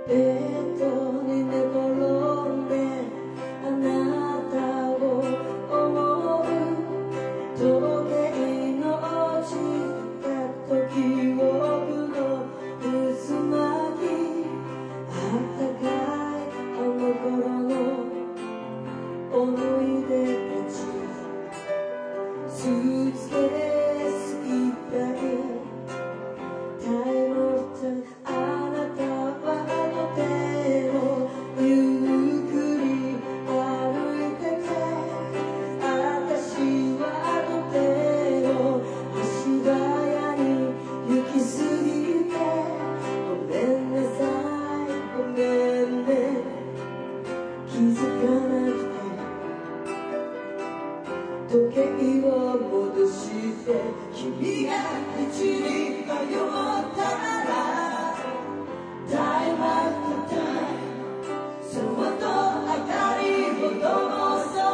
ベッドに寝転んであなたを思う時計の落ちた記憶の渦巻きあったかいあの頃の思い出たちスーツケースいっぱいタイムオフあなたはとてもゆっくり歩いてて私はとても足早に行き過ぎてごめんなさいごめんね気づかなくて時計を戻して君が道に迷ったら Time after time そっと明かりを灯そう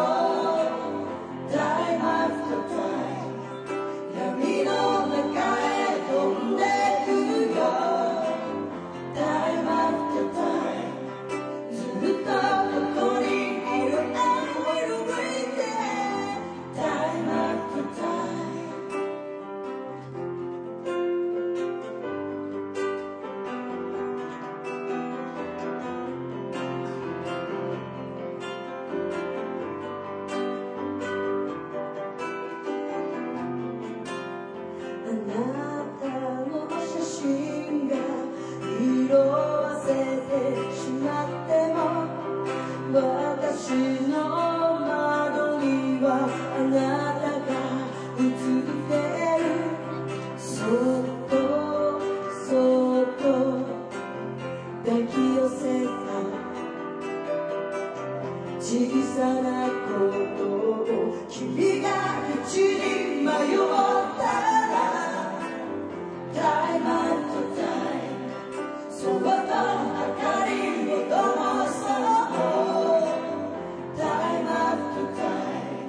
Time after time 闇の中へ飛んでくよ Time after time ずっとここにいる I will wait there Time after timeあなたの写真が色あせてしまっても私の窓にはあなたが映ってるそっとそっと抱き寄せた小さなことを君が道に迷ったら Time after time そっと明かりを灯そう Time after time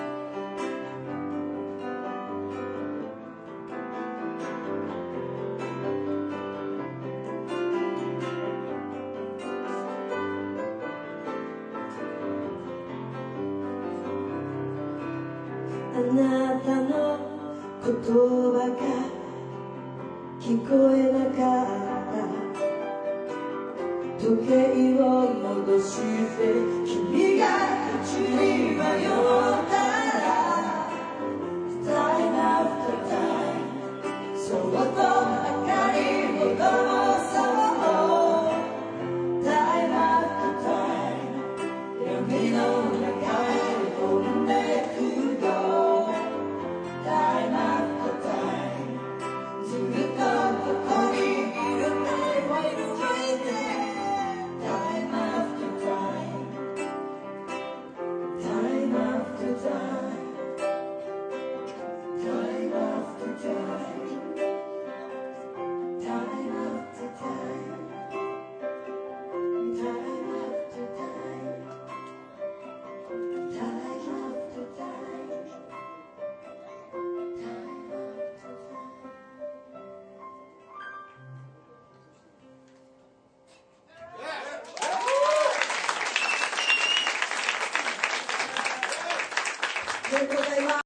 あなたの言葉が聞こえなかった時計を戻して君が道に迷ったら Time after time そっと明かりを灯そう Time after time 闇の中へ飛んでくよ Time after time ずっとここにいる I will wait there Time after time Time after time Time after time Time after time Time after time Time after time Time after timeありがとうございます。